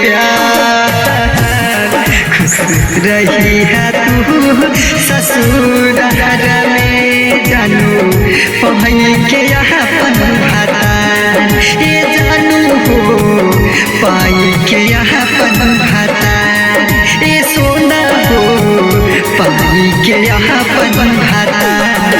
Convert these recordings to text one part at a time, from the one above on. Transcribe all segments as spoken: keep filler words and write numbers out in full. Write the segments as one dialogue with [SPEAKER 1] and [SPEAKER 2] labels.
[SPEAKER 1] प्यार। खुश रही है तू ससुराल में जानू पाई के अपन भातार। ये जानू हो पाई के अपन भातार। ये सोना हो पाई के अपन भातार।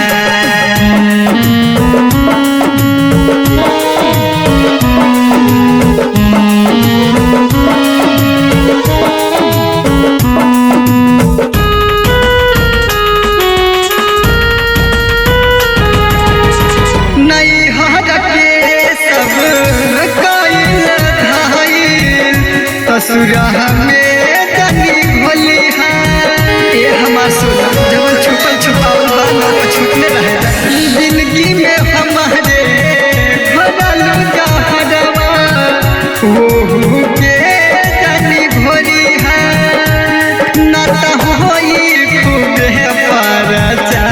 [SPEAKER 1] ससुरा में तनी भोली ये हमार सोना जब छुपल छुपावल बाना तो छुपने रहे। जिंदगी में हमारे भरल जहरवा वो के तनी भोली ना तो होई खूब परचार।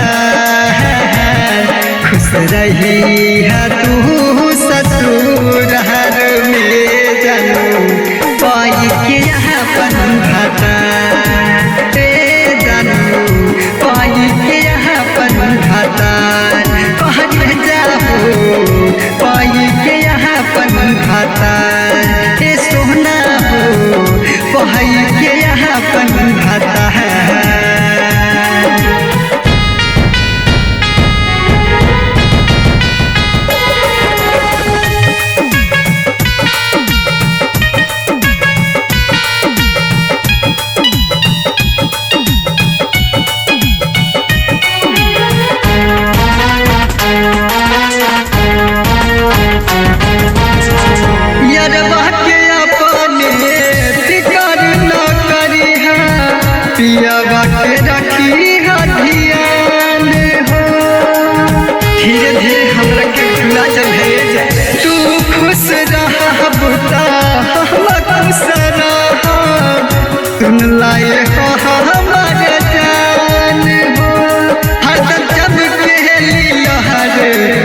[SPEAKER 1] खुश रही है तू ससुराल में जानू पाई के अपन भातार। ए जानू पाई के अपन भातार। कहने जाओ पाई के अपन भातार। ए सोना हो पाई के अपन भातार। पियावा के रखी ध्यान हो धीरे धीरे हमरा के भुला चल। तू खुश रह बुता हम खुश रह सुन लाए हो हमार जान हो। हर जब के लहर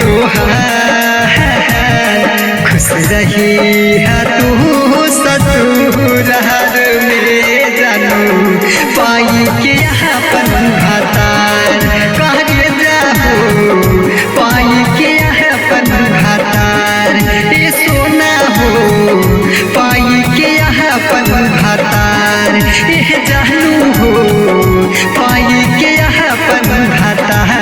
[SPEAKER 1] खुश रही है तू ससुराल में जानू पाई के अपन भातार। कहने जाओ पाई के अपन भातार। ये सोना हो पाई के अपन भातार। ये जानू हो पाई के अपन भातार।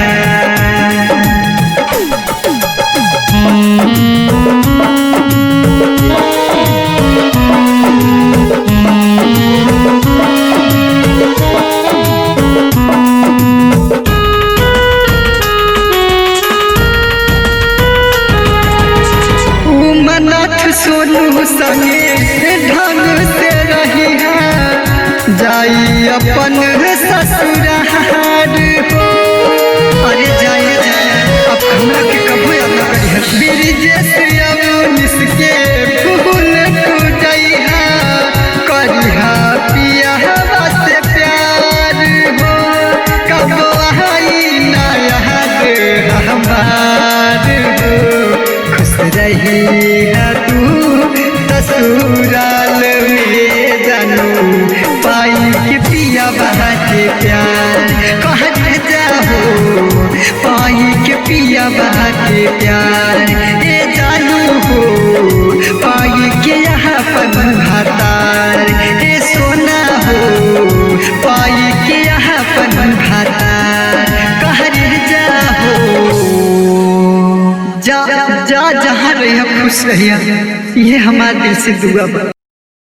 [SPEAKER 1] सोनू संगे ढंग से रही है जाई अपन ससुराल हो। अरे जाए जाए अब हमरा के कबो याद न करी है। ब्रिजेश अवनीश के फूल टूटई है करी है पिया से प्यार हो। कबो आई ना याद हमार हो। खुश रही है ससुराल में जानू पाई के पिया के प्यार। कहने जाओ पाई के पिया के प्यार। ये जानू हो पाई के अपन भातार। ये सोना हो पाई के अपन भातार। कहने जाओ जा जा जहाँ रही खुश रहिए ये हमारे दिल से दुआ बा।